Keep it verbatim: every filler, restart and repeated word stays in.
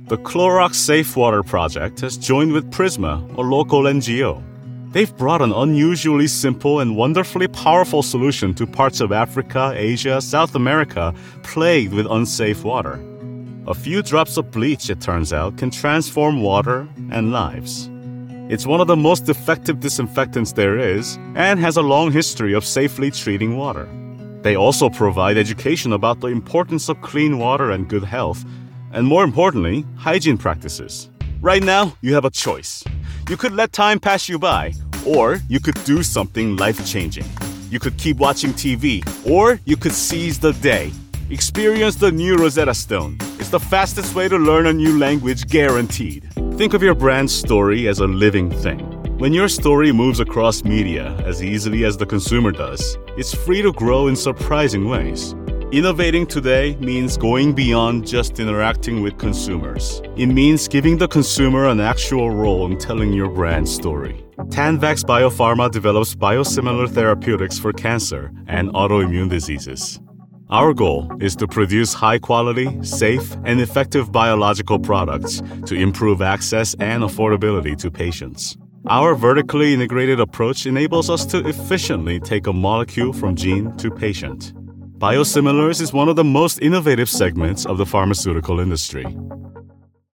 The Clorox Safe Water Project has joined with Prisma, a local N G O. They've brought an unusually simple and wonderfully powerful solution to parts of Africa, Asia, South America plagued with unsafe water. A few drops of bleach, it turns out, can transform water and lives. It's one of the most effective disinfectants there is and has a long history of safely treating water. They also provide education about the importance of clean water and good health, and more importantly, hygiene practices. Right now, you have a choice. You could let time pass you by, or you could do something life-changing. You could keep watching T V, or you could seize the day. Experience the new Rosetta Stone. It's the fastest way to learn a new language, guaranteed. Think of your brand's story as a living thing. When your story moves across media as easily as the consumer does, it's free to grow in surprising ways. Innovating today means going beyond just interacting with consumers. It means giving the consumer an actual role in telling your brand story. Tanvax Biopharma develops biosimilar therapeutics for cancer and autoimmune diseases. Our goal is to produce high-quality, safe, and effective biological products to improve access and affordability to patients. Our vertically integrated approach enables us to efficiently take a molecule from gene to patient. Biosimilars is one of the most innovative segments of the pharmaceutical industry.